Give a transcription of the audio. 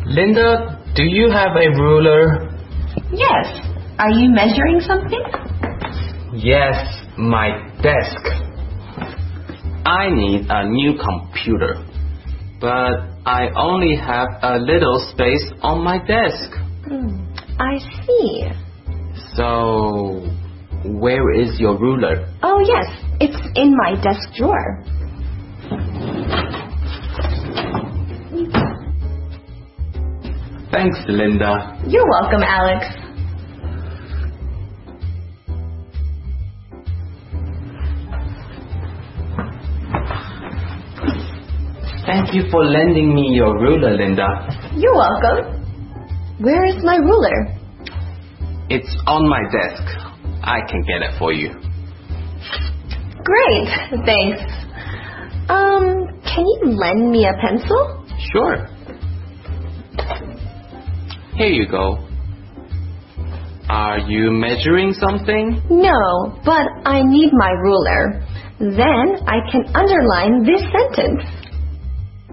Linda, do you have a ruler? Yes. Are you measuring something? Yes, my desk. I need a new computer, but I only have a little space on my desk. I see. So, where is your ruler? Oh, yes. It's in my desk drawer. Thanks, Linda. You're welcome, Alex. Thank you for lending me your ruler, Linda. You're welcome. Where is my ruler? It's on my desk. I can get it for you. Great, thanks. Can you lend me a pencil? Sure. Here you go. Are you measuring something? No, but I need my ruler. Then I can underline this sentence.